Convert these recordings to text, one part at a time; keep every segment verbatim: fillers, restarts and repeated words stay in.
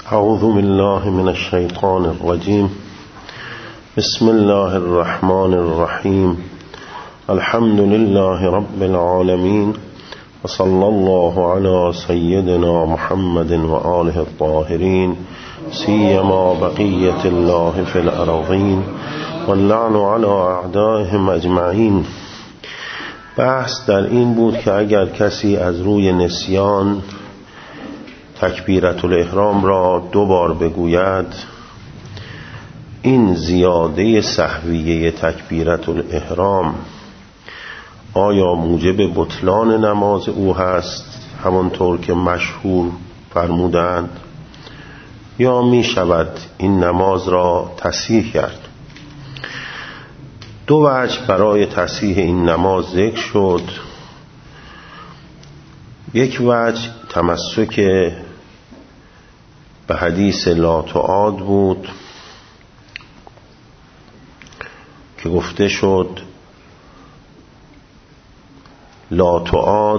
اعوذ بالله من الشیطان الرجیم. بسم الله الرحمن الرحیم. الحمد لله رب العالمین و صلی الله علی سیدنا محمد و آله الطاهرین سیما بقیة الله فی الارضین واللعن علی اعدائهم اجمعین. بحث در این بود که اگر کسی از روی نسیان تکبیرة الاحرام را دو بار بگوید، این زیاده سهویه تکبیرة الاحرام آیا موجب بطلان نماز او هست همانطور که مشهور فرمودند، یا می شود این نماز را تصحیح کرد؟ دو وجه برای تصحیح این نماز ذکر شد. یک وجه تمسک به حدیث لا تعاد بود که گفته شد لا تعاد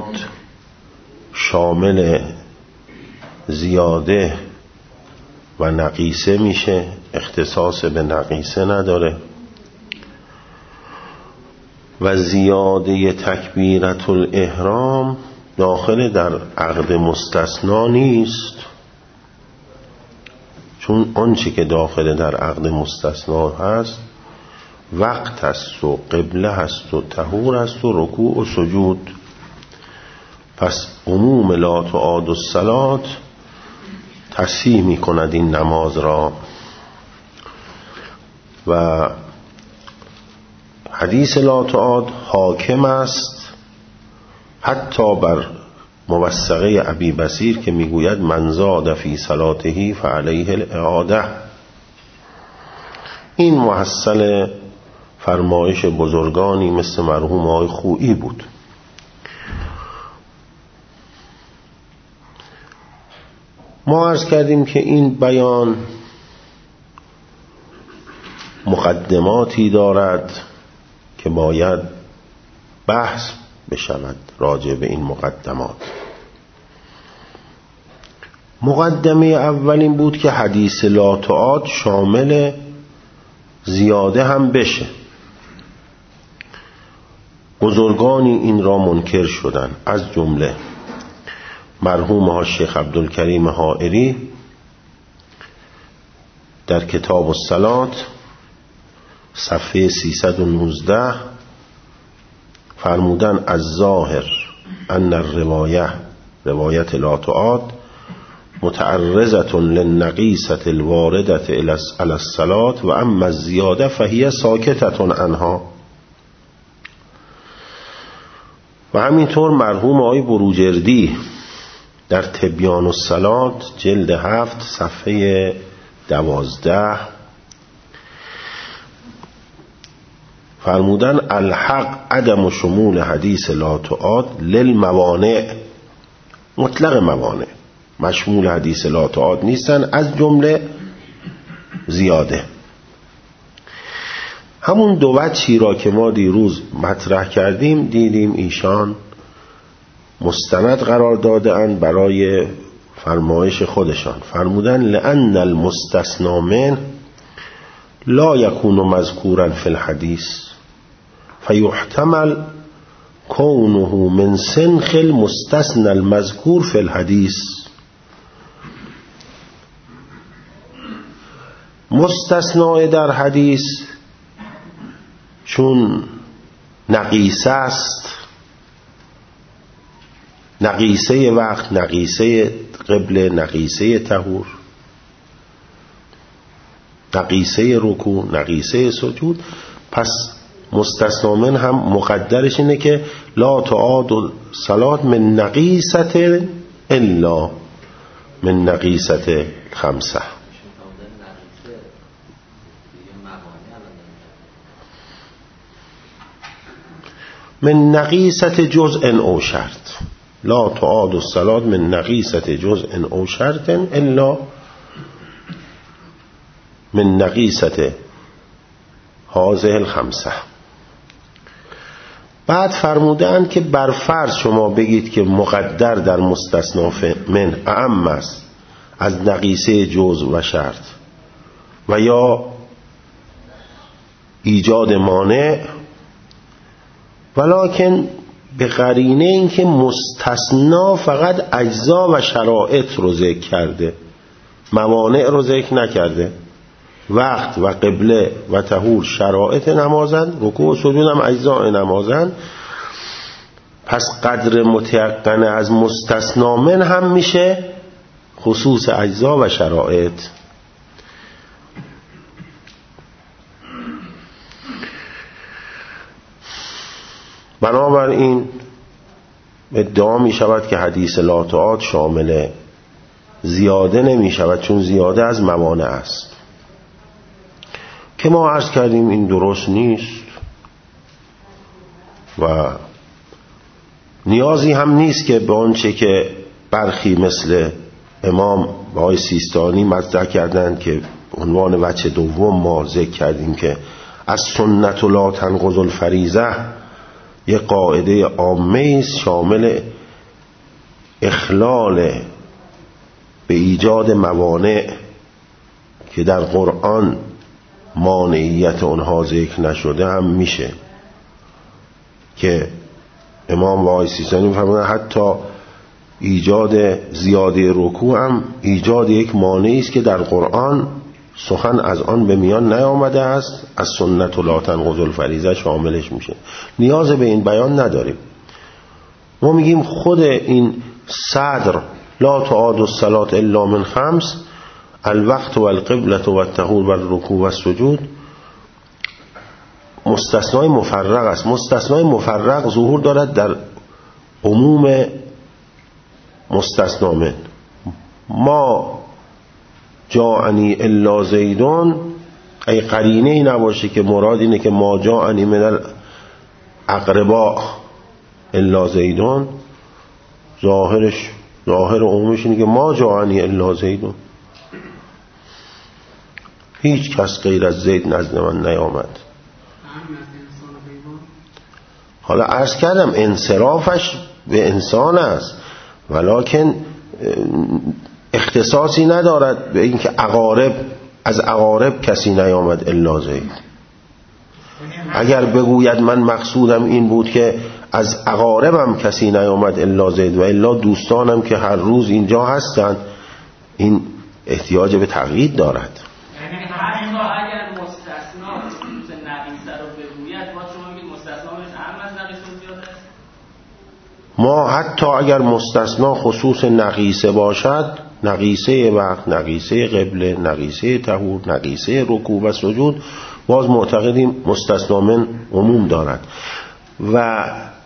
شامل زیاده و نقیصه میشه، اختصاص به نقیصه نداره. و زیاده تکبیرة الاحرام داخل در عقد مستثنا نیست، چون آنچه که داخل در عقد مستثنا هست وقت هست و قبله هست و طهور هست و رکوع و سجود. پس عموم لا تعاد الصلاة تصحیح می کند این نماز را. و حدیث لا تعاد حاکم است حتی بر موثقه ابی بصیر که میگوید من زاد فی صلاته فعلیه الاعاده. این محصل فرمایش بزرگانی مثل مرحوم آقای خویی بود. ما عرض کردیم که این بیان مقدماتی دارد که باید بحث بشود راجع به این مقدمات. مقدمه اولین بود که حدیث لا تعاد شامل زیاده هم بشه. بزرگانی این را منکر شدن، از جمله مرحوم ها شیخ عبدالکریم حائری در کتاب الصلاة صفحه سیصد و نوزده فرمودن از ظاهر ان الروایه روایت لا تعاد متعرضة للنقیصة الواردة على الصلاة و اما الزیاده فهی ساکتة عنها. و همینطور مرحوم آقای بروجردی در تبیان الصلاة جلد هفت صفحه دوازده فرمودن الحق عدم شمول حدیث لا تعاد للموانع، مطلق موانع مشمول حدیث لا تعاد نیستن، از جمله زیاده. همون دو وجهی را که ما دیروز مطرح کردیم دیدیم ایشان مستند قرار دادن برای فرمایش خودشان. فرمودن لأن المستثنى من لا يكون مذكورا في الحديث فيحتمل كونه من سنخ المستثنى المذكور في الحديث. مستثنای در حدیث چون نقیصه است، نقیصه وقت، نقیصه قبله، نقیصه طهور، نقیصه رکوع، نقیصه سجود، پس مستثنا من هم مقدرش اینه که لا تعاد الصلاة من نقیصة الا من نقیصة خمسه. من نقیصة جزء او شرط، لا تعاد الصلاة من نقیصة جزء او شرط الا من نقیصة هذه الخمسه. بعد فرمودند که بر فرض شما بگید که مقدر در مستثنا من اعم است از نقیصه جزء و شرط و یا ایجاد مانع، ولکن به قرینه این که مستثنا فقط اجزا و شرایط رو ذکر کرده، موانع رو ذکر نکرده. وقت و قبله و طهور شرایط نمازند، رکوع و سجود هم اجزاء نمازند. پس قدر متیقن از مستثنا من هم میشه خصوص اجزا و شرایط. بنابراین ادعا می شود که حدیث لا تعاد شامل زیاده نمی شود، چون زیاده از موانع است که ما عرض کردیم این درست نیست و نیازی هم نیست که به آنچه که برخی مثل امام آقای سیستانی مطرح کردند که عنوان وجه دوم ما ذکر کردیم که از سنت لا تنقض الفریضه یک قاعده عامه است شامل اخلال به ایجاد موانع که در قرآن مانعیت اونها ذکر نشده هم میشه، که امام وای سیستانی می‌فرمایند حتی ایجاد زیاده رکوع هم ایجاد یک مانعی است که در قرآن سخن از آن به میان نیامده است، از سنت لا تنقض الفریضه شاملش میشه. نیاز به این بیان نداریم. ما میگیم خود این صدر لا تعاد الصلاة الا من خمس، الوقت و القبلة و الطهور و الرکوع و السجود، مستثنای مفرق است. مستثنای مفرق ظهور دارد در عموم مستثنا من. ما جاءنی الا زیدون، ای قرینه ای نباشه که مراد اینه که ما جاءنی من الاقرباء الا زیدون، ظاهرش ظاهر عمومش اینه که ما جاءنی الا زیدون، هیچ کس غیر از زید نزد من نیامد. حالا عرض کردم انصرافش به انسان است، ولکن اختصاصی ندارد به اینکه اقارب از اقارب کسی نیامد الا زید. اگر بگوید من مقصودم این بود که از اقاربم کسی نیامد الا زید و الا دوستانم که هر روز اینجا هستند، این احتیاج به تقیید دارد. یعنی حتی اگر مستثنا خصوص نقیصه رو بگوید، با شما میگید مستثنا بهش اهم از نقیصه زیاده است؟ ما حتی اگر مستثنا خصوص نقیصه باشد، نقیصه وقت، نقیصه قبله، نقیصه طهور، نقیصه رکوع و سجود، باز معتقدیم مستثنا من عموم دارد و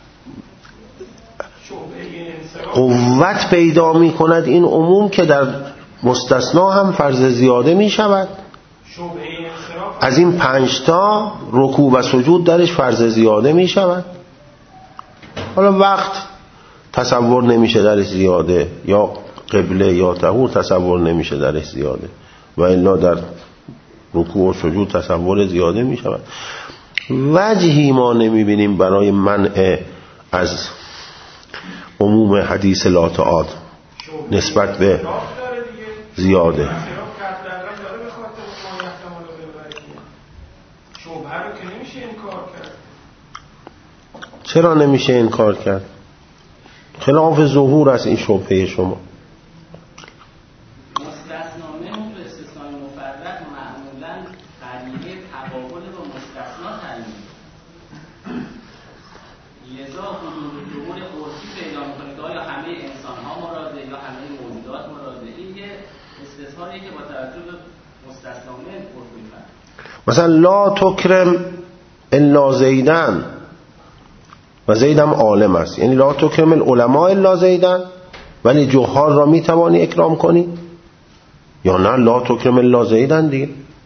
قوت پیدا می کند این عموم که در مستثنا هم فرض زیاده می شود. از این پنجتا رکوع و سجود درش فرض زیاده می شود. حالا وقت تصور نمیشه درش زیاده، یا قبله یا طهور تصور نمیشه درش زیاده، و الا در رکوع و سجود تصور زیاده می شود. وجهی ما نمی بینیم برای منع از عموم حدیث لا تعاد نسبت به زیاده. چرا نمیشه انکار کرد؟ خلاف ظهور است این شبهه شما. مثلا لا تکرم الا زیدن، و زیدم عالم است، یعنی لا تکرم العلماء الا زیدن، ولی جهال را میتوانی اکرام کنی، یا نه لا تکرم الا زیدن دیگه.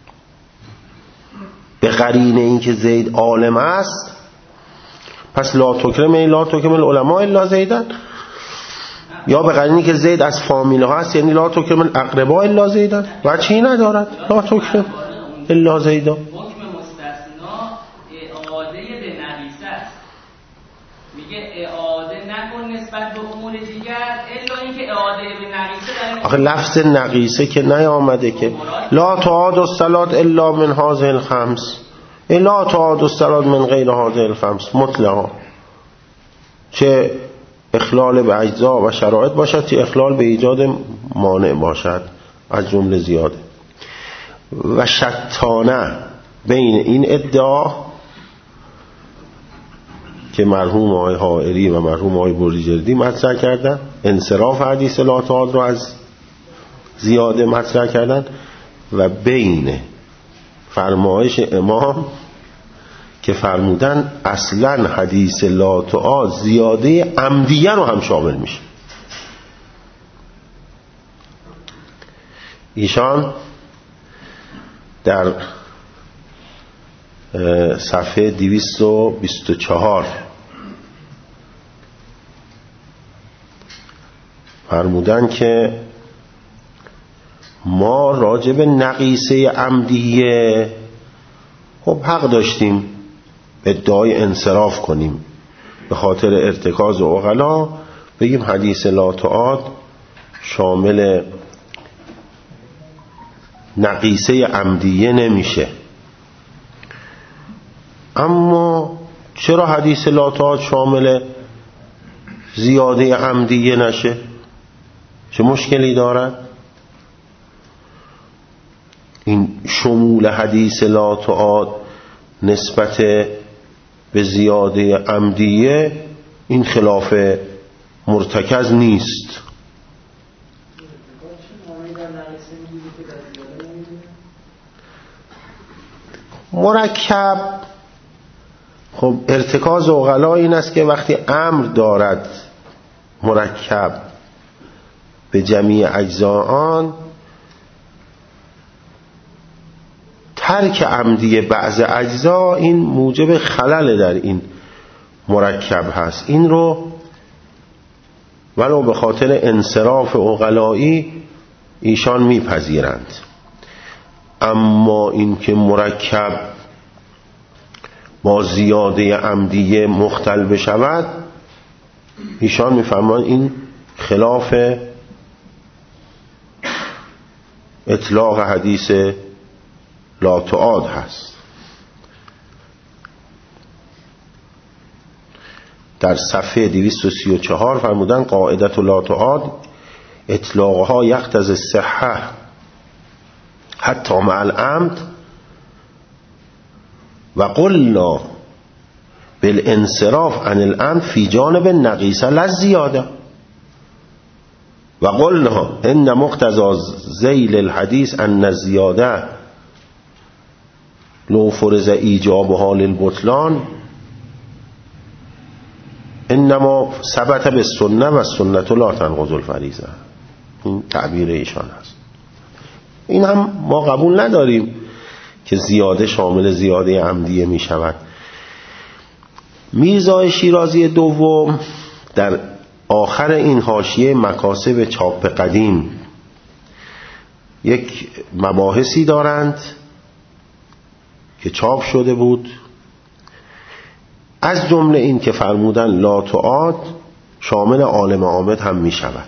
به قرینه این که زید عالم است، پس لا تکرم لا تکرم العلماء الا زیدن، یا به قرینه که زید از فامیله ها هست، یعنی لا تکرم الاقرباء الا زیدن. و چی ندارد لا تکرم الا زیدن. حکم مستثنا اعاده به نقیصه است، میگه اعاده نکن نسبت به امور دیگر الا اینکه اعاده به نقیصه در آخه لفظ نقیصه که نیامده که لا تعاد الصلاة الا من هذه الخمس، لا تعاد الصلاة من غیر هذه الخمس مطلقا، چه اخلال به اجزا و شرایط باشد چه اخلال به ایجاد مانع باشد از جمله زیاده. و شتانه بین این ادعا که مرحوم آقای حائری و مرحوم آقای بوریجردی مطرح کردن، انصراف حدیث لا تعاد رو از زیاده مطرح کردن، و بین فرمایش امام که فرمودن اصلا حدیث لا تعاد زیاده عمدیه رو هم شامل میشه. ایشان در صفحه دویست و بیست و چهار فرمودن که ما راجع به نقیصه عمدیه خب حق داشتیم ادعای انصراف کنیم، به خاطر ارتکاز عقلا بگیم حدیث لا تعاد شامل نقیصه عمدیه نمیشه. اما چرا حدیث لا تعاد شامل زیاده عمدیه نشه؟ چه مشکلی دارد؟ این شمول حدیث لا تعاد نسبت به زیاده عمدیه این خلاف مرتکز نیست. مرکب خب ارتکاز عقلا این است که وقتی امر دارد مرکب به جمیع اجزاء آن، ترک عمدی بعض اجزا این موجب خلل در این مرکب هست. این رو ولو به خاطر انصراف عقلایی ایشان میپذیرند. اما این که مرکب با زیاده عمدیه مختل بشود، ایشان میفهمند این خلاف اطلاق حدیث لا تعاد هست. در صفحه دویست و سی و چهار فرمودن قاعدت لا تعاد اطلاقها یقتضی الصحة حتی مع العمد و قلنا بالانصراف عن العمد فی جانب النقیصه لا زیاده و قلنا ان مقتضى ذیل الحدیث ان الزیاده لو فرض ایجابها للبطلان انما ثبت بالسنه و السنه لا تنقض الفریضه. این تعبیر ایشان است. این هم ما قبول نداریم که زیاده شامل زیاده عمدیه می شود. میرزا شیرازی دوم در آخر این حاشیه مکاسب چاپ قدیم یک مباحثی دارند که چاپ شده بود، از جمله این که فرمودن لا تعاد شامل عالم عامد هم می شود،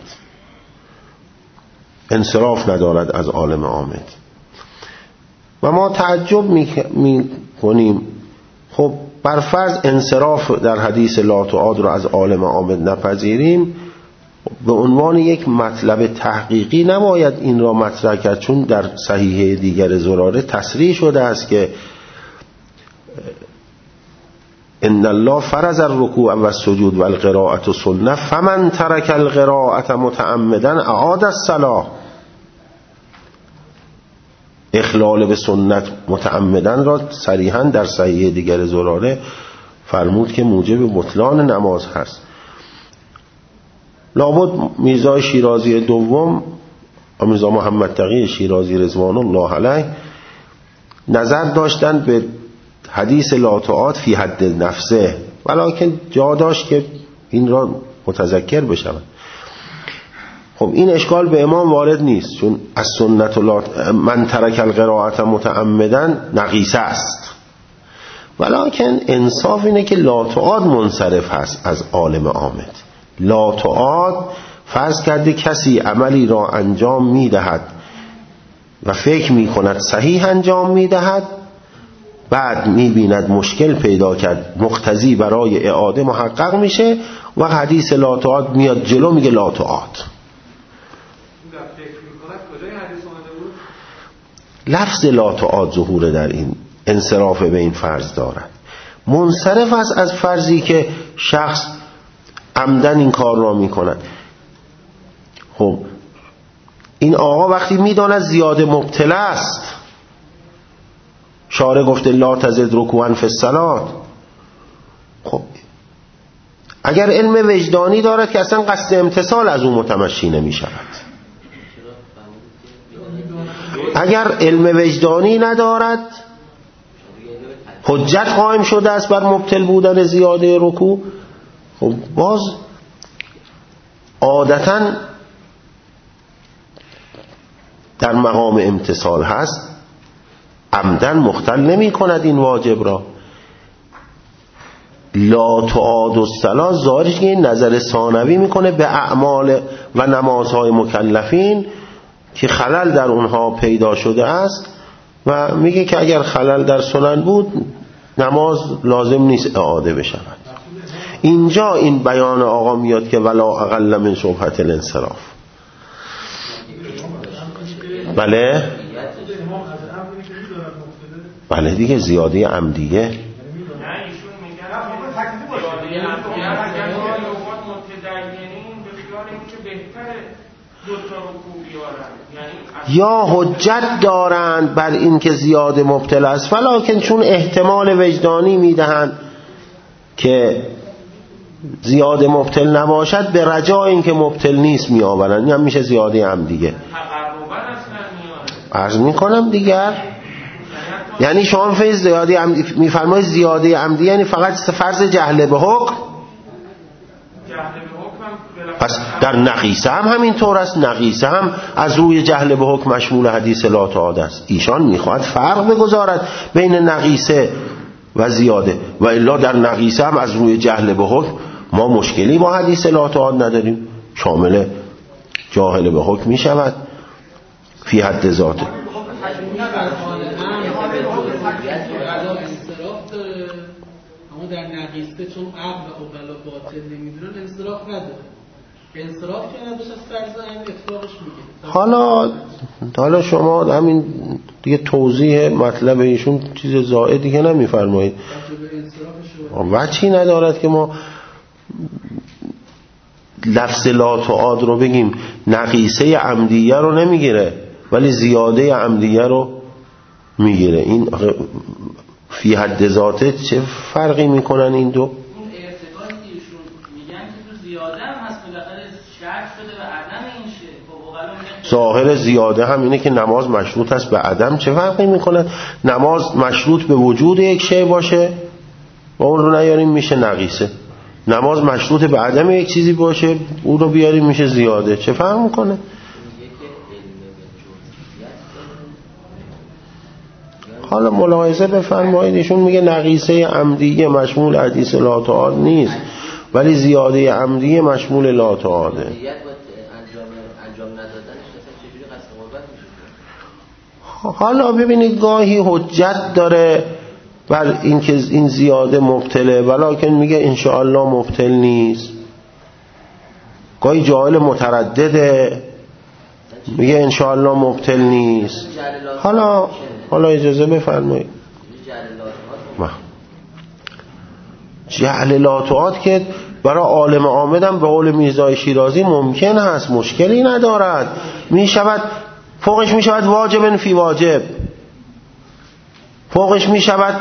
انصراف ندارد از عالم عامد. و ما تعجب می کنیم خب برفرض انصراف در حدیث لا تعاد رو از عالم عامد نپذیریم، به عنوان یک مطلب تحقیقی نباید این را مطرح کرد، چون در صحیحه دیگر زراره تصریح شده است که ان الله فرض الرکوع و السجود و القراءة سنه فمن ترک القراءة متعمدا اعاد الصلاة. اخلال به سنت متعمدن را صریحا در صحیحه دیگر زراره فرمود که موجب بطلان نماز هست. لابد میرزا شیرازی دوم و میرزا محمد تقی شیرازی رضوان الله علیه نظر داشتن به حدیث لا تعاد فی حد نفسه، ولکن جا داشت که این را متذکر بشود. خب این اشکال به امام وارد نیست، چون از سنت من ترک القراءة متعمدا نقیصه است، ولکن انصاف اینه که لا تعاد منصرف هست از عالم عامد. لا تعاد فرض کرده کسی عملی را انجام میدهد و فکر میکند صحیح انجام میدهد، بعد میبیند مشکل پیدا کرد، مقتضی برای اعاده محقق میشه و حدیث لا تعاد میاد جلو، میگه لا تعاد. لفظ لا تعاد ظهور در این انصراف به این فرض دارد. منصرف است از فرضی که شخص عمدن این کار را میکند. خب این آقا وقتی میداند زیاده مبتلا است، شارع گفته لا تزد رکوعا فی الصلاة، خب اگر علم وجدانی دارد که اصلا قصد امتثال از اون متمشی نمی شود، اگر علم وجدانی ندارد حجت قائم شده است بر مبتل بودن زیاده رکوع، خب باز عادتاً در مقام امتثال هست، عمدن مختل نمی کند این واجب را. لا تعاد الصلاة ظاهرش که این نظر ثانوی میکنه به اعمال و نمازهای مکلفین که خلل در اونها پیدا شده است و میگه که اگر خلل در سنن بود نماز لازم نیست اعاده بشود. اینجا این بیان آقا میاد که ولا اقل من شبهة الانصراف. بله بله دیگه زیاده عمدیه. یا حجت دارند بر این که زیاده مبتلا است، ولیکن چون احتمال وجدانی میدهند که زیاده مبتل نباشد، به رجای این که مبتل نیست می آورند. این هم میشه زیاده عمدیه. عرض میکنم دیگر، یعنی شما فیض زیاده عمدی میفرمایید زیاده عمدی یعنی فقط فرض جهل به حکم. پس در نقیصه هم همین طور است. نقیصه هم از روی جهل به حکم مشمول حدیث لا تعاد است. ایشان میخواد فرق بگذارد بین نقیصه و زیاده، و الا در نقیصه هم از روی جهل به حکم ما مشکلی با حدیث لا تعاد نداریم، شامل جاهل به حکم میشود فی حد ذاته. اما در نقیصه چون عقل و عقلا باطل نمیدونن انصراف نداره، انصراف که نداشت از فرض همین اطلاقش میگه. حالا حالا شما همین دیگه توضیح مطلب ایشون چیز زائدی که نمیفرمایید، وجهی ندارد که ما لفظ لا تعاد رو بگیم نقیصه عمدیه رو نمیگیره ولی زیاده عمدیه رو میگیره. این فی حد ذاته چه فرقی میکنن این دو؟ اون ارتباطی ایشون میگن که تو زیاده هم هست، بالاخره شرط شده به عدم این شه. ظاهر زیاده هم اینه که نماز مشروط است به عدم. چه فرقی میکنن؟ نماز مشروط به وجود یک شی باشه و اون رو نیاریم میشه نقیصه، نماز مشروط به عدم یک چیزی باشه اون رو بیاریم میشه زیاده. چه فرق میکنه؟ حالا ملاحظه بفرمایید ایشون میگه نقیصه عمدیه مشمول حدیث لا تعاد نیست ولی زیاده عمدیه مشمول لا تعاده. حالا ببینید گاهی حجت داره بر این که این زیاده مبتله ولیکن میگه انشاءالله مبتل نیست، گاهی جاهل متردده میگه انشاءالله مبتل نیست. حالا حالا اجازه بفرمایید، جعل لا تعاد که برای عالم عامدم به قول میرزای شیرازی ممکن هست، مشکلی ندارد، میشود فوقش میشود واجب فی واجب، فوقش میشود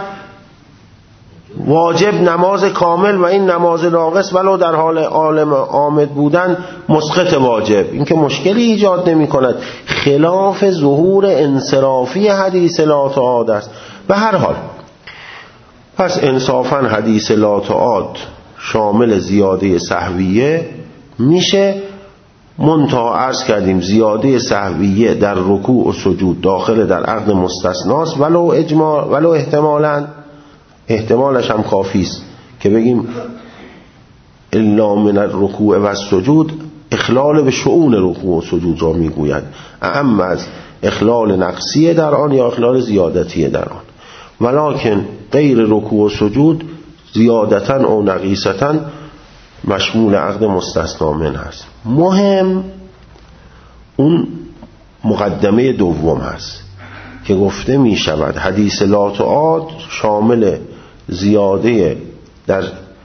واجب نماز کامل و این نماز ناقص ولو در حال عالم عامد بودن مسقط واجب، این که مشکلی ایجاد نمی کند، خلاف ظهور انصرافی حدیث لا تعاد است. به هر حال پس انصافا حدیث لا تعاد شامل زیاده سهویه میشه، منتها عرض کردیم زیاده سهویه در رکوع و سجود داخل در عقد مستثناست ولو اجماع ولو احتمالاً، احتمالش هم کافی است که بگیم الا من الرکوع و السجود اخلال به شؤون رکوع و سجود را میگوید، اعم از اخلال نقصیه در آن یا اخلال زیادتیه در آن. ولکن غیر رکوع و سجود زیادتاً او نقیصتاً مشمول عقد مستثنا منه هست. مهم اون مقدمه دوم هست که گفته می شود حدیث لا تعاد شامل زیاده در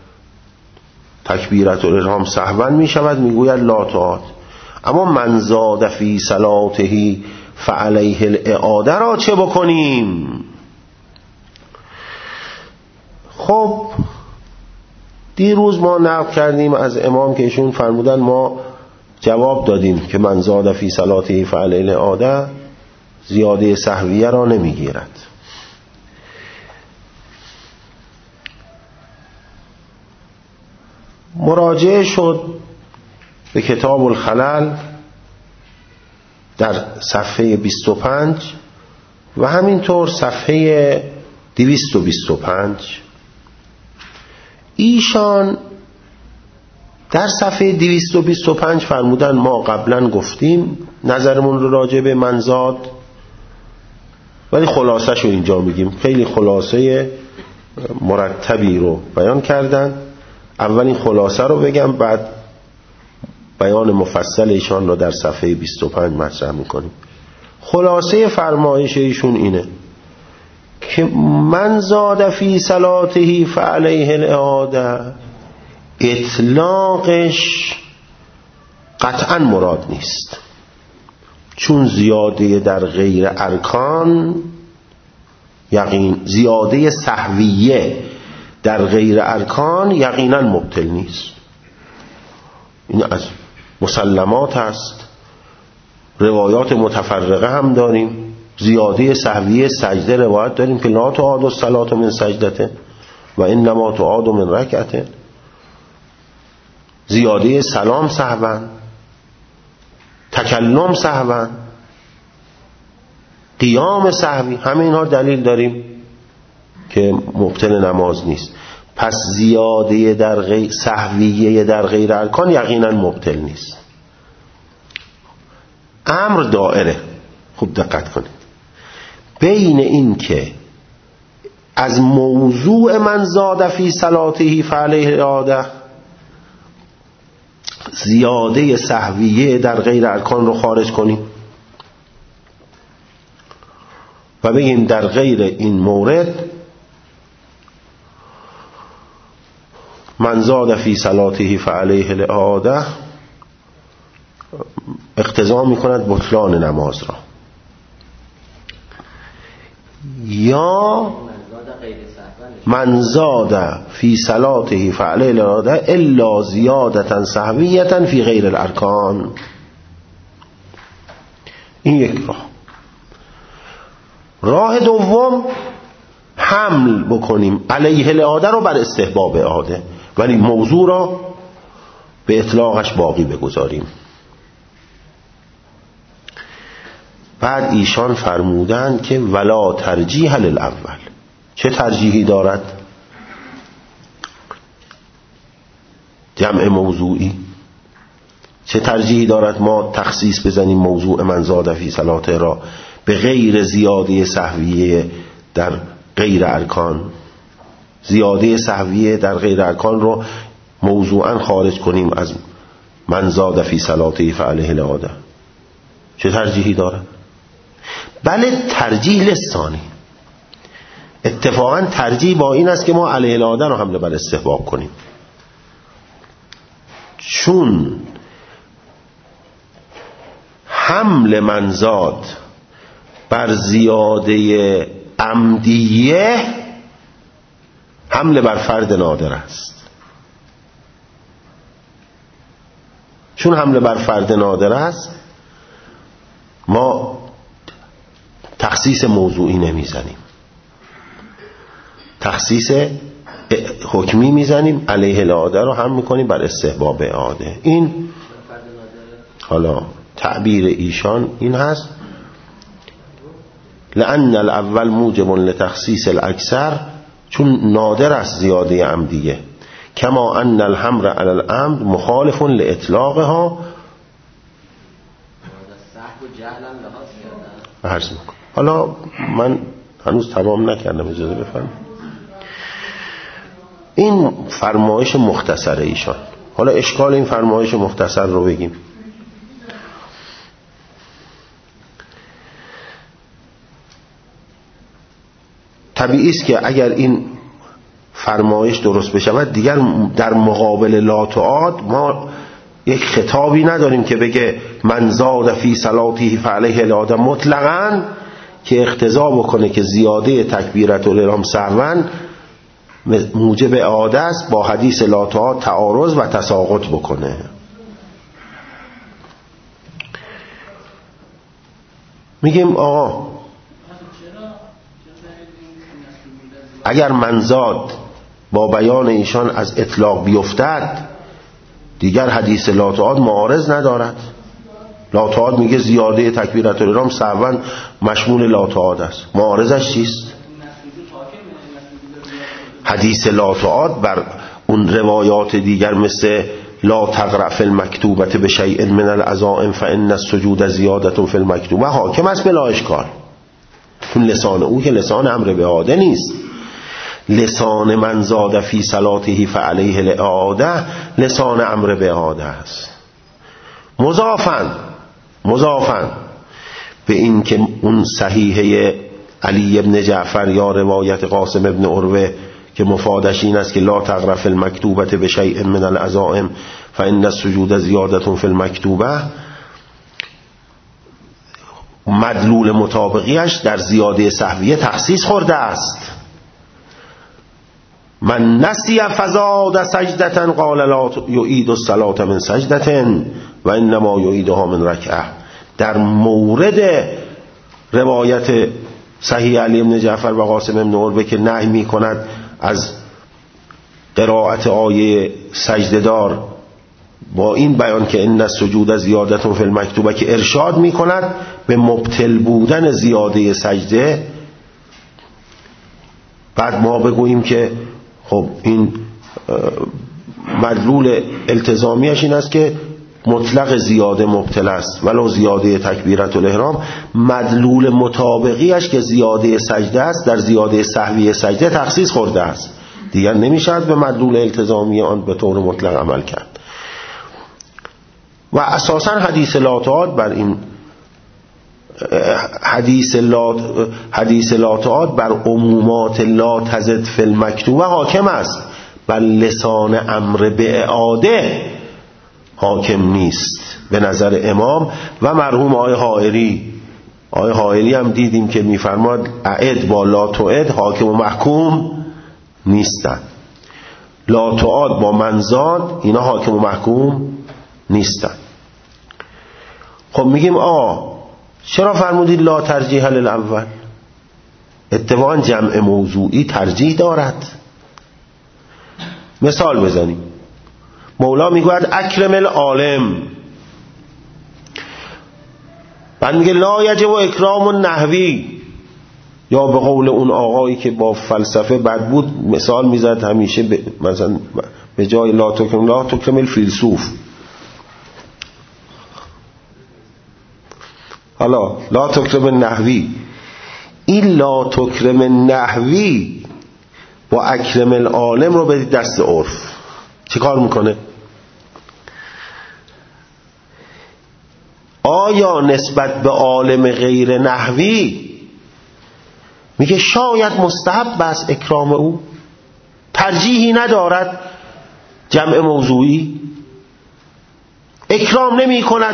تکبیرت الاحرام سهوا می شود، می گوید لا تعاد. اما من زاد فی صلاته فعلیه الاعاده را چه بکنیم؟ خب دیروز ما نقل کردیم از امام که ایشون فرمودن، ما جواب دادیم که من زاد فی صلاته فعلیه الاعاده زیاده سهویه را نمیگیرد. مراجعه شد به کتاب الخلل در صفحه بیست و پنج و همینطور صفحه دویست و بیست و پنج. ایشان در صفحه دویست و بیست و پنج فرمودن ما قبلا گفتیم نظرمون رو راجع به منزاد، ولی خلاصه شو اینجا میگیم. خیلی خلاصه مرتبی رو بیان کردن. اولین خلاصه رو بگم، بعد بیان مفصل ایشان رو در صفحه بیست و پنج مطرح میکنیم. خلاصه فرمایش ایشون اینه که من زاد فی صلاته فعلیه الاعاده اطلاقش قطعا مراد نیست، چون زیاده در غیر ارکان یقین زیاده سهویه در غیر ارکان یقینا مبطل نیست. این از مسلمات هست. روایات متفرقه هم داریم. زیاده سهویه سجده روایت داریم که لا تعاد الصلاة من سجدته و انما تعاد من رکعته. زیاده سلام سهوا، تکلم سهوا، قیام سهوی، همه اینها دلیل داریم که مبطل نماز نیست. پس زیاده در غیر سهویه در غیر ارکان یقینا مبطل نیست. امر دائره. خوب دقت کنید بین این که از موضوع من زاد فی صلاته فعلیه الاعاده زیاده سهویه در غیر ارکان رو خارج کنیم و بگیم در غیر این مورد من زاد فی صلاته فعلیه الاعاده اقتضا میکند بطلان نماز را، یا من زاد فی صلاته فعلیه الاعاده الا زیادتا سهویتا فی غیر الارکان. این یک راه. راه دوم حمل بکنیم علیه الاعاده رو بر استحباب اعاده، ولی موضوع را به اطلاقش باقی بگذاریم. بعد ایشان فرمودند که ولا ترجیح للاول. چه ترجیحی دارد؟ جمع موضوعی. چه ترجیحی دارد ما تخصیص بزنیم موضوع من زاد فی صلاته را به غیر زیاده سهویه در غیر ارکان؟ زیاده سهویه در غیر ارکان رو موضوعا خارج کنیم از من زاد فی صلاته فعلیه الاعاده. چه ترجیحی دارد؟ بله ترجیح لسانی. اتفاقا ترجیح با این است که ما علیه الاعاده رو حمله بر استحباب کنیم، چون حمل منزاد بر زیاده عمدیه حمله بر فرد نادر است. چون حمله بر فرد نادر است ما تخصیص موضوعی نمیزنیم، تخصیص حکمی میزنیم. علیه الاعاده رو هم میکنیم بر استحباب اعاده. این حالا تعبیر ایشان این هست لأن الاول موجب لتخصیص الاکثر، چون نادر است زیاده عمدیه. کما ان الحمر علی العمد مخالف لاطلاقها عرض میکنم. حالا من هنوز تمام نکردم، اجازه بفرمایید. این فرمایش مختصر ایشان. حالا اشکال این فرمایش مختصر رو بگیم. طبیعی است که اگر این فرمایش درست بشود دیگر در مقابل لاتعاد ما یک خطابی نداریم که بگه من زاد فی صلاته فعلیه الاعاده مطلقاً، که اقتضا بکنه که زیاده تکبیرت الاحرام سهوا موجب اعاده است، با حدیث لاتعاد تعارض و تساقط بکنه. میگیم آقا اگر منزاد با بیان ایشان از اطلاق بیفتد دیگر حدیث لاتعاد معارض ندارد. لاتعاد میگه زیاده تکبیرت الاحرام سهوا مشمول لاتعاد است، معارضش چیست؟ حدیث لاتعاد بر اون روایات دیگر مثل لا تقرأ فی المکتوبة بشیء من العزائم فان السجود زیادة فی المکتوبة حاکم است بلا اشکال. اون لسان او که لسان امر به اعاده نیست. لسان من زاد فی صلاته فعلیه الاعاده لسان امر به اعاده است. مضافاً مضافاً به این که اون صحیحه علی ابن جعفر یا روایت قاسم ابن عروه که مفادش این است که لا تقرأ فی المکتوبة بشیء من العزائم فان السجود زیادة فی المکتوبة، مدلول مطابقیش در زیاده سهویه تخصیص خورده است. من نسی فزاد سجدة قال لا یعید الصلاة من سجدة و انما یعیدها من رکعه. در مورد روایت صحیح علی ابن جعفر و قاسم ابن عروه که نهی می کند از قرائت آیه سجده‌دار با این بیان که ان السجود زیادة فی المکتوبه که ارشاد می کند به مبطل بودن زیاده سجده، بعد ما بگوییم که خب این مدلول التزامیش این است که مطلق زیاده مبطل است ولو زیاده تکبیرت الاحرام، مدلول مطابقیش که زیاده سجده است در زیاده سهوی سجده تخصیص خورده است، دیگر نمیشد به مدلول التزامی آن به طور مطلق عمل کرد. و اساساً حدیث لاتعاد بر این حدیث لات حدیث لاتعاد بر عمومات لا تزد فی المکتوبه حاکم است، بر لسان امر به اعاده حاکم نیست به نظر امام و مرحوم آقای حائری. آقای حائری هم دیدیم که میفرماد اعد با لا تعد حاکم و محکوم نیستند. لا تعاد با منزاد اینا حاکم و محکوم نیستند. خب میگیم آ چرا فرمودید لا ترجیح للاول؟ اتفاقا جمع موضوعی ترجیح دارد. مثال بزنیم. مولا میگوید اکرم العالم، بعد میگه لا یجب اکرام النحوی، یا به قول اون آقایی که با فلسفه بد بود مثال میزد همیشه ب... مثلا به جای لا تکرم لا تکرم الفیلسوف. حالا لا تکرم النحوی، این لا تکرم النحوی با اکرم العالم رو بدید دست عرف، چه کار میکنه؟ آیا نسبت به عالم غیر نحوی میگه شاید مستحب است اکرام او، ترجیحی ندارد جمع موضوعی، اکرام نمی کند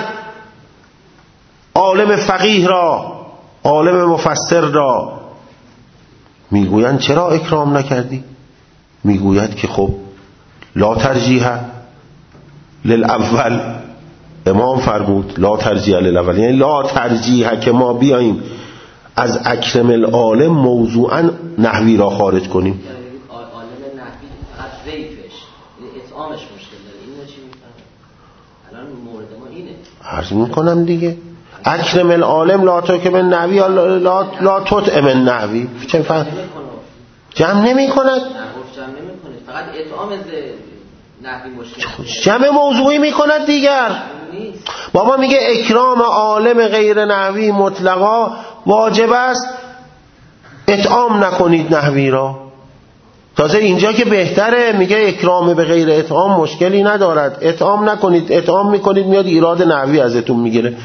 عالم فقیه را، عالم مفسر را؟ میگویند چرا اکرام نکردی؟ میگوید که خب لا ترجیح للاول، امام فرمود لا ترجیح للاول، یعنی لا ترجیح که ما بیاییم از اکرم العالم موضوعا نحوی را خارج کنیم. عالم نحوی فقط ضعیفش اطعامش مشکل داره، اینو چی میفهمه؟ الان مورد ما اینه عرض میکنم دیگه اکرم العالم لا تکرم النحوی یا لا لا تطعم النحوی، چه فرق جمع نمی کند؟ نه جمع نمی کنه، فقط اطعام نحوی مشکل جمع موضوعی میکند دیگر. بابا میگه اکرام عالم غیر نحوی مطلقا واجب است، اطعام نکنید نحوی را. تازه اینجا که بهتره، میگه اکرام به غیر اطعام مشکلی ندارد، اطعام نکنید، اطعام میکنید میاد ایراد نحوی ازتون میگیره.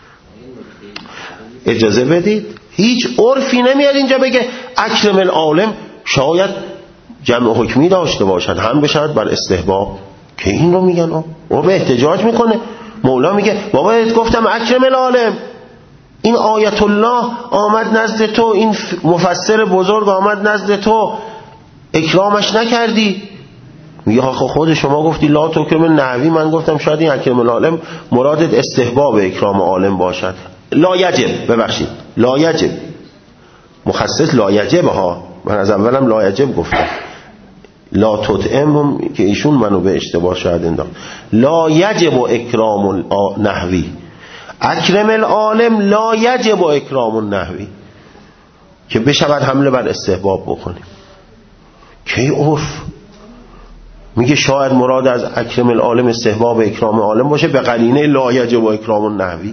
اجازه بدید، هیچ عرفی نمیاد اینجا بگه اکرم العالم شاید جمع حکمی داشته باشد، هم بشد بر استحباب، که این رو میگن. او عرف احتجاج میکنه. مولا میگه بابا گفتم اکرم العالم، این آیت الله آمد نزد تو، این مفسر بزرگ آمد نزد تو، اکرامش نکردی. میگه آخه خود شما گفتی لا تکرم نحوی، من گفتم شاید این اکرم العالم مرادت استحباب اکرام عالم باشد. لا یجب، ببخشید لا یجب، مخصص لا یجب ها، من از اولم لا یجب گفتم، لا تطعم که ایشون منو به اشتباه شاید انداخت. لا یجب اکرام نحوی، اکرم العالم لا یجب اکرام نحوی، که بشود حمله بر استحباب بکنیم. که عرف میگه شاید مراد از اکرم العالم استحباب اکرام عالم باشه به قرینه لا یجب اکرام نحوی.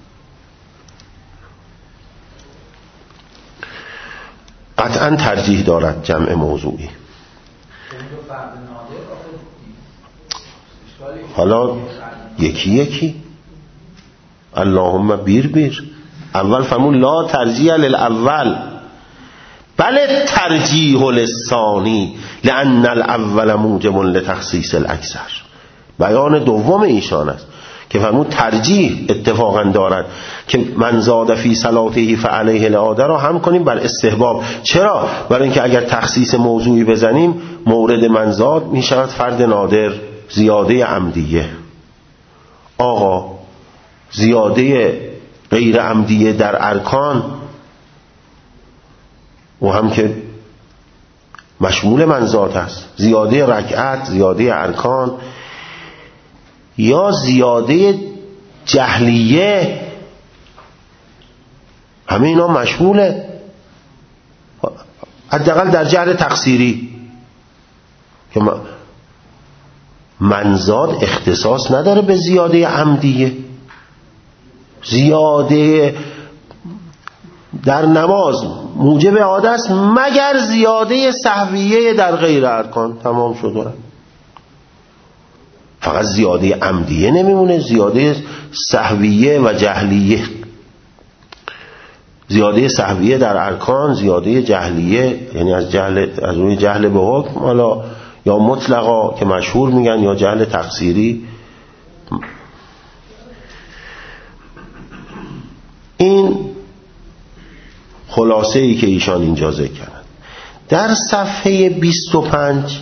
قطعا ترجیح دارد جمع موضوعی. حالا یکی یکی اللهم بیر بیر. اول فرمون لا ترجیح للاول، بله ترجیح للثانی لان الاول موجب لتخصیص الاکثر. بیان دوم ایشان است که فرمود ترجیح اتفاقا دارد که من زاد فی صلاته فعلیه الاعاده را هم کنیم بر استحباب. چرا؟ برای اینکه اگر تخصیص موضوعی بزنیم مورد من زاد می شود فرد نادر، زیاده عمدیه. آقا زیاده غیر عمدیه در ارکان و هم که مشمول منزات است، زیاده رکعت، زیاده ارکان، یا زیاده جهلیه، همه اینا مشموله. حداقل در جهل تقصیری که منزات اختصاص نداره به زیاده عمدیه. زیاده در نماز موجب عاده است مگر زیاده سهویه در غیر ارکان. تمام شد. فقط زیاده عمدیه نمیمونه، زیاده سهویه و جهلیه. زیاده سهویه در ارکان، زیاده جهلیه یعنی از جهل، از روی جهل به حکم، حالا یا مطلقا که مشهور میگن، یا جهل تقصیری. این خلاصه ای که ایشان اینجا ذکر کردن. در صفحه بیست و پنج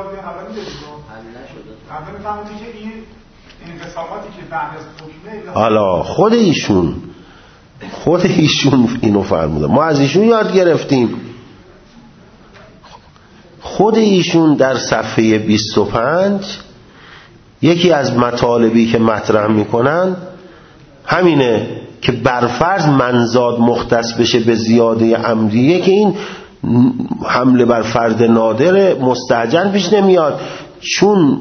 حالا خود ایشون خود ایشون اینو فرمودن، ما از ایشون یاد گرفتیم. خود ایشون در صفحه بیست و پنج یکی از مطالبی که مطرح میکنن همینه که برفرض منزاد مختص بشه به زیاده عمدیه، که این حمله بر فرد نادر مستعجل پیش نمیاد، چون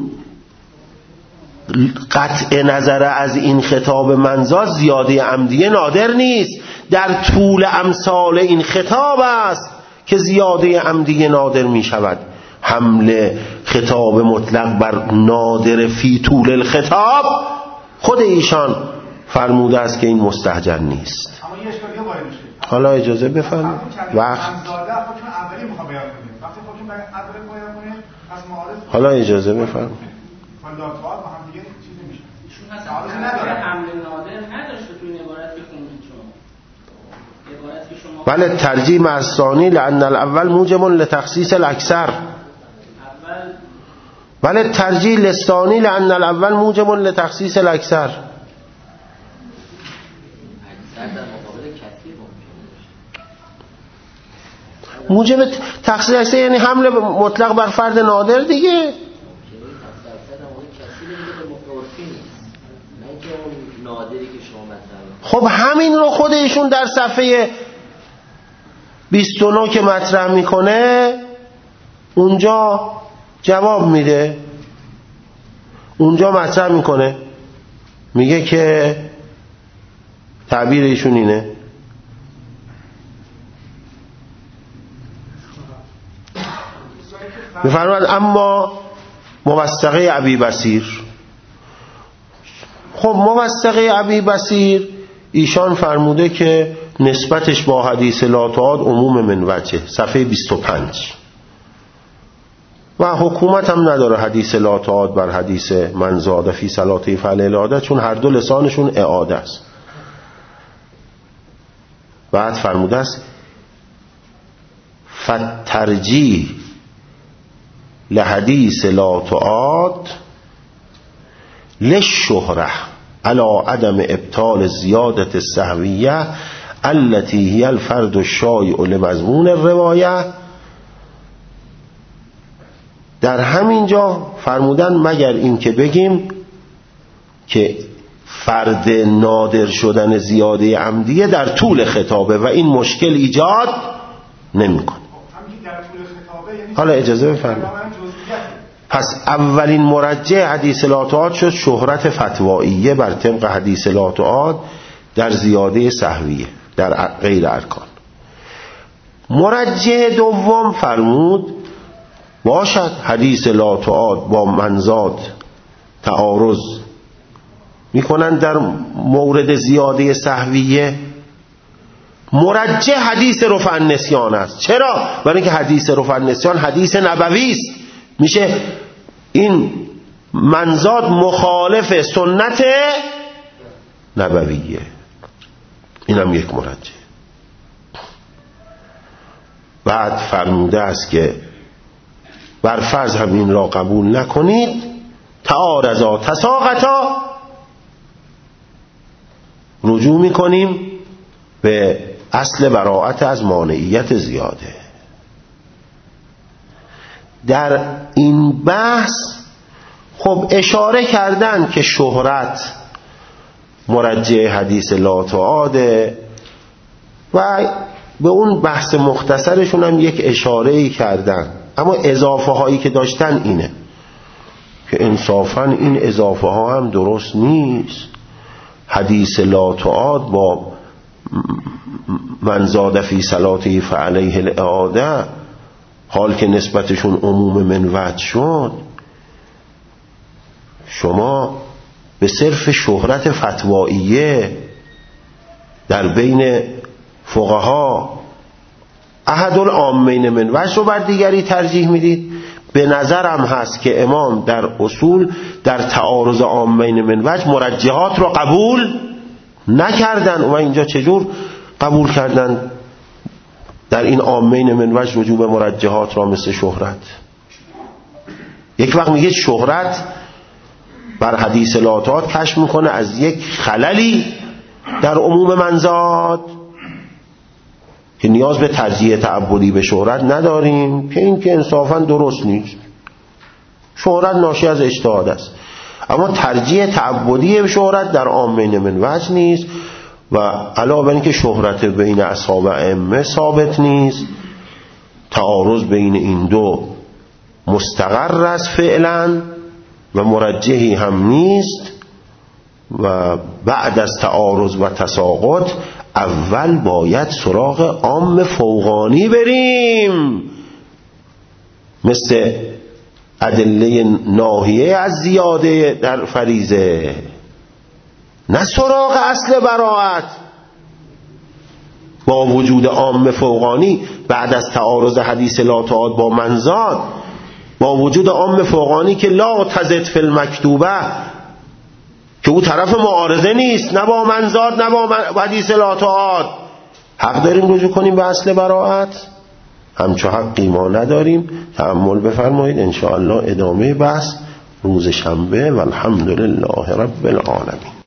قطع نظر از این خطاب منزاد زیاده عمدیه نادر نیست. در طول امثال این خطاب است که زیاده عمدیه نادر می شود. حمله خطاب مطلق بر نادر فی طول الخطاب خود ایشان فرموده است که این مستعجل نیست. حالا اجازه بفرمایید. وقت حالا اجازه بفرمایید. بله ترجیح مع الثانی لان الاول موجب لتخصیص الاکثر. بله ترجیح للثانی لان الاول موجب لتخصیص الاکثر. موجب تخصیص اکثر یعنی حمله مطلق بر فرد نادر دیگه. خب همین رو خود ایشون در صفحه بیست و نه که مطرح میکنه اونجا جواب میده. اونجا مطرح میکنه، میگه که تعبیر ایشون اینه میفرماد اما موثقه ابی بصیر. خب موثقه ابی بصیر ایشان فرموده که نسبتش با حدیث لا تعاد عموم من وجه، صفحه بیست و پنج، و حکومت هم نداره حدیث لا تعاد بر حدیث من زاد فی صلاته فعل اعاده، چون هر دو لسانشون اعاده است. بعد فرموده است فترجیح لحدیث لا تعاد للشهره علی عدم ابطال زیادت السهویه التي هي الفرد الشایع لمضمون الروایه. در همین جا فرمودن مگر این که بگیم که فرد نادر شدن زیاده عمدیه در طول خطابه و این مشکل ایجاد نمی‌کنه. حالا اجازه بفرمایید. پس اولین مرجع حدیث لا تعاد شد شهرت فتواییه بر طبق حدیث لا تعاد در زیاده سهویه در غیر ارکان. مرجع دوم فرمود باشد حدیث لا تعاد با منزاد تعارض میکنن در مورد زیاده سهویه، مرجع حدیث رفع النسیان است. چرا؟ برای اینکه حدیث رفع النسیان حدیث نبوی است، میشه این منزاد مخالف سنت نبویه. اینم یک مرجع. بعد فرموده است که بر فرض هم این را قبول نکنید، تعارضا تساقطا، رجوع میکنیم به اصل براءت از مانعیت زیاده. در این بحث خب اشاره کردن که شهرت مرجع حدیث لا تعاده و به اون بحث مختصرشون هم یک اشاره‌ای کردن، اما اضافه هایی که داشتن اینه که انصافاً این اضافه ها هم درست نیست. حدیث لا تعاد با من زاد فی صلاته فعلیه الاعاده، حال که نسبتشون عموم من وجه شد، شما به صرف شهرت فتواییه در بین فقها احد العامین من وجه رو بر دیگری ترجیح میدید. به نظرم هست که امام در اصول در تعارض عامین من وجه مرجحات رو قبول نکردن. و اینجا چجور قبول کردن در این عامین من وجه وجوب مرجحات را مثل شهرت؟ یک وقت میگه شهرت بر حدیث لا تعاد کشف میکنه از یک خللی در عموم منزاد که نیاز به ترجیح تعبدی به شهرت نداریم، که این که انصافا درست نیست. شهرت ناشی از اجتهاد است، اما ترجیح تعبدی به شهرت در عامین من وجه نیست. و علاوه بر اینکه شهرت بین اصحاب ائمه ثابت نیست، تعارض بین این دو مستقر است فعلا و مرجحی هم نیست. و بعد از تعارض و تساقط اول باید سراغ عام فوقانی بریم، مثل ادله ناهیه از زیاده در فریضه، نه سراغ اصل براءت. با وجود عام فوقانی بعد از تعارض حدیث لا تعاد با منزاد، با وجود عام فوقانی که لا تزد فی المکتوبه، که او طرف معارضه نیست، نه با منزاد نه با حدیث لا تعاد، حق داریم رجوع کنیم به اصل براءت؟ همچو حقی ما نداریم. تأمل بفرمایید. ان شاء الله ادامه بحث روز شنبه. و الحمدلله رب العالمین.